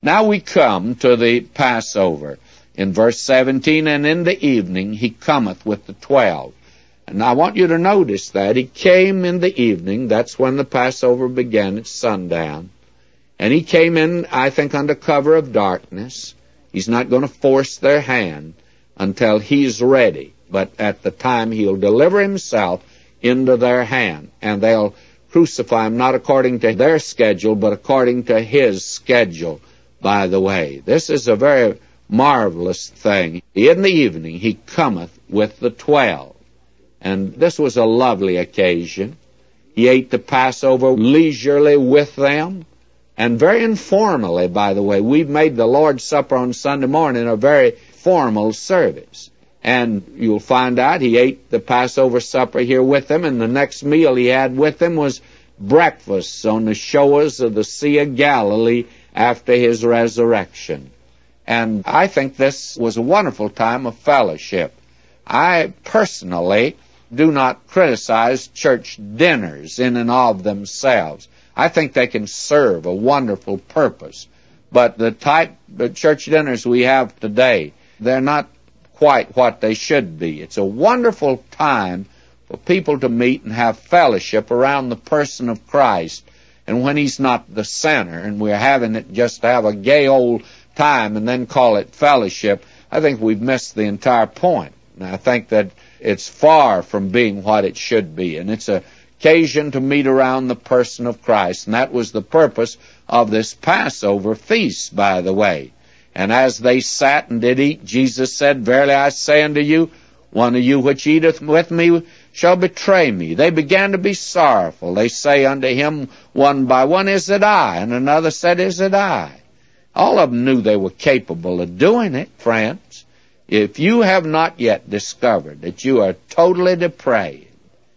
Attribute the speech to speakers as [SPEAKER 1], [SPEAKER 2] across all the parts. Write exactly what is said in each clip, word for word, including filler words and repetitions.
[SPEAKER 1] Now we come to the Passover. In verse seventeen, and in the evening he cometh with the twelve. And I want you to notice that. He came in the evening. That's when the Passover began at sundown. And he came in, I think, under cover of darkness. He's not going to force their hand until he's ready. But at the time he'll deliver himself into their hand. And they'll crucify him not according to their schedule, but according to his schedule, by the way. This is a very marvelous thing. In the evening he cometh with the twelve. And this was a lovely occasion. He ate the Passover leisurely with them, and very informally, by the way. We've made the Lord's Supper on Sunday morning a very formal service. And you'll find out he ate the Passover supper here with them, and the next meal he had with them was breakfast on the shores of the Sea of Galilee after his resurrection. And I think this was a wonderful time of fellowship. I personally do not criticize church dinners in and of themselves. I think they can serve a wonderful purpose. But the type of church dinners we have today, they're not quite what they should be. It's a wonderful time for people to meet and have fellowship around the person of Christ. And when he's not the center, and we're having it just to have a gay old time and then call it fellowship, I think we've missed the entire point. And I think that it's far from being what it should be. And it's an occasion to meet around the person of Christ. And that was the purpose of this Passover feast, by the way. And as they sat and did eat, Jesus said, Verily I say unto you, one of you which eateth with me shall betray me. They began to be sorrowful. They say unto him one by one, Is it I? And another said, Is it I? All of them knew they were capable of doing it, friends. If you have not yet discovered that you are totally depraved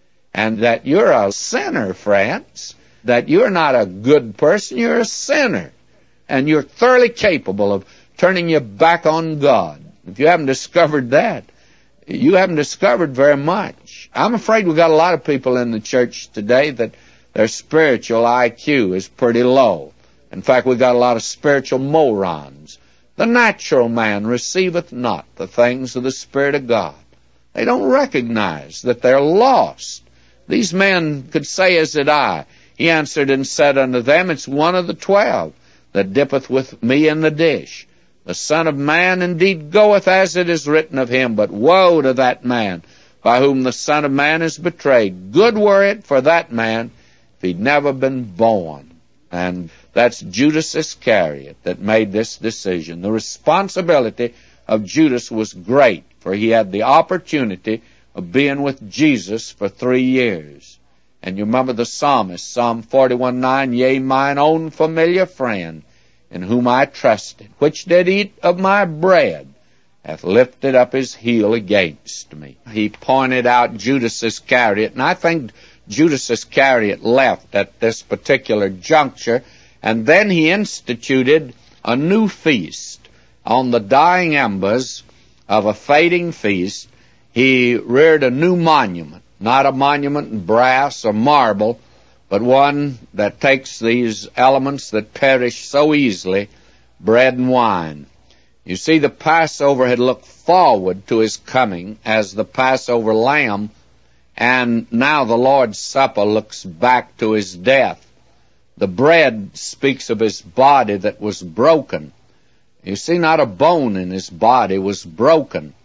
[SPEAKER 1] and that you're a sinner, friends, that you're not a good person, you're a sinner, and you're thoroughly capable of turning your back on God. If you haven't discovered that, you haven't discovered very much. I'm afraid we've got a lot of people in the church today that their spiritual I Q is pretty low. In fact, we've got a lot of spiritual morons. The natural man receiveth not the things of the Spirit of God. They don't recognize that they're lost. These men could say, Is it I? He answered and said unto them, It's one of the twelve that dippeth with me in the dish. The Son of Man indeed goeth as it is written of him, but woe to that man by whom the Son of Man is betrayed. Good were it for that man if he'd never been born. And that's Judas Iscariot that made this decision. The responsibility of Judas was great, for he had the opportunity of being with Jesus for three years. And you remember the psalmist, Psalm forty-one nine, Yea, mine own familiar friend, in whom I trusted, which did eat of my bread, hath lifted up his heel against me. He pointed out Judas Iscariot, and I think Judas Iscariot left at this particular juncture, and then he instituted a new feast. On the dying embers of a fading feast, he reared a new monument, not a monument in brass or marble, but one that takes these elements that perish so easily, bread and wine. You see, the Passover had looked forward to his coming as the Passover lamb, and now the Lord's Supper looks back to his death. The bread speaks of his body that was broken. You see, not a bone in his body was broken.